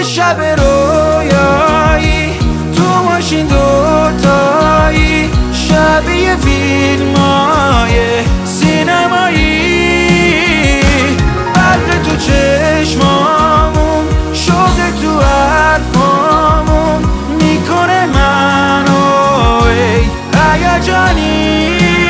شب رویایی تو ماشین دوتایی، شبیه فیلمای سینمایی، برق تو چشمامون، شوق تو حرفامون میکنه منو ای هیجانی.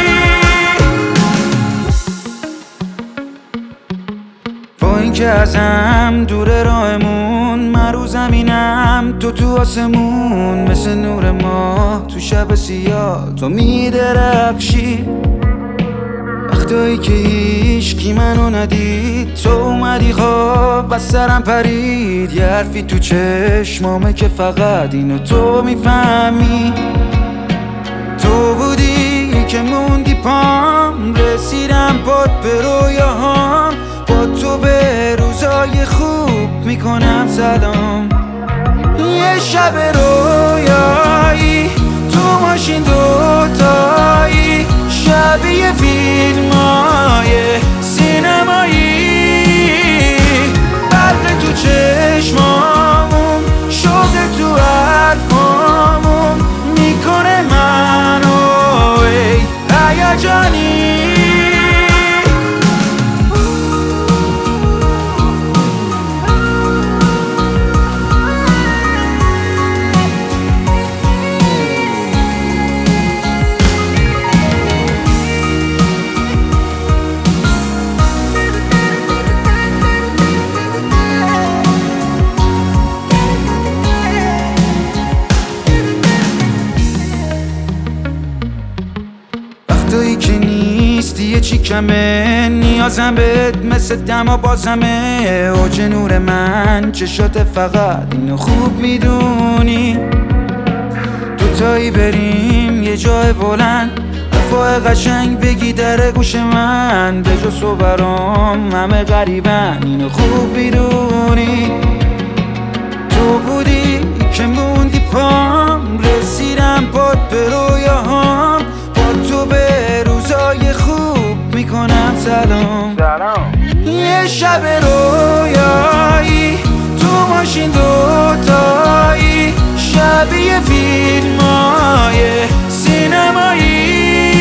با اینکه ازم دوره راهمون، من رو زمینم تو آسمون، مثل نور ماه تو شب سیاه تو میدرخشی. وقتایی که هیچکی منو ندید تو اومدی خواب و سرم پرید، یه حرفی تو چشمامه که فقط اینو تو میفهمی. تو بودی که موندی پام، رسیدم پات به رویاهام، با تو به روزای خوب میکنم سلام. یه شب رویایی تو ماشین دوتایی، شبیه فیلمای سینمایی، برق تو چشمامون، شوق تو حرفامون میکنه منو ای هیجانی. وقتایی که نیستی یه چی کمه، نیازم بهت مثل دما بازمه. اوج نور من چشات فقط اینو خوب میدونی. دوتایی بریم یه جای بلند، حرفای قشنگ بگی در گوش من، به جز تو برام همه غریبن اینو خوب میدونی. تو بودی که موندی پام، رسیدم پات به رویاهام، تو به روزای خوب میکنم سلام. یه شب رویایی تو ماشین دوتایی، شبیه فیلمای سینمایی،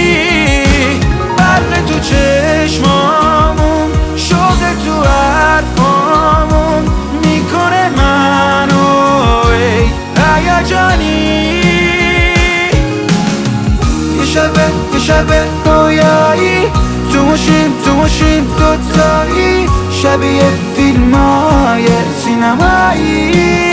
برق تو چشمامون، شوق تو حرفامون میکنه منو ای هیجانی. یه شب رویایی تو ماشین دوتایی، شبیه فیلمای سینمایی،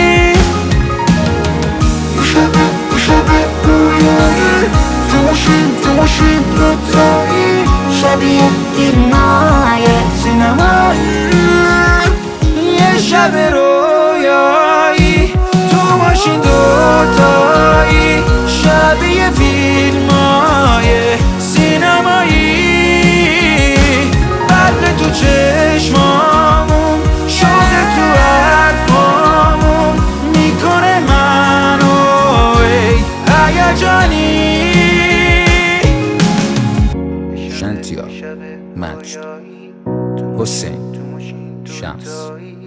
یه شب رویایی تو ماشین دوتایی، شبیه فیلمای سینمایی. یه شب رویایی تو ماشین دوتایی، شبیه فیلمای سینمایی، برق تو چشمامون، شوق تو حرفامون میکنه منو ای هیجانی. شنتیار، مجد، حسین، شمس.